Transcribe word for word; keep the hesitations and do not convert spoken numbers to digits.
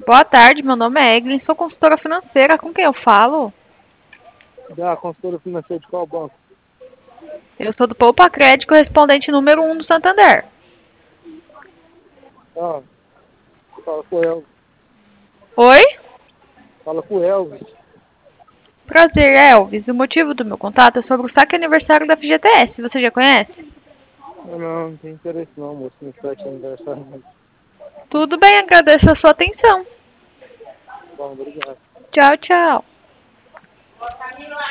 Boa tarde, meu nome é Eglin, sou consultora financeira. Com quem eu falo? Da consultora financeira de qual banco? Eu sou do Poupa Crédito, correspondente número um do Santander. Ah, fala com o Elvis. Oi? Fala com o Elvis. Prazer, Elvis. O motivo do meu contato é sobre o saque aniversário da F G T S. Você já conhece? Não, não, não tem interesse não, moço. Não festa aniversário não. Tudo bem, agradeço a sua atenção. Bom, obrigado. Tchau, tchau.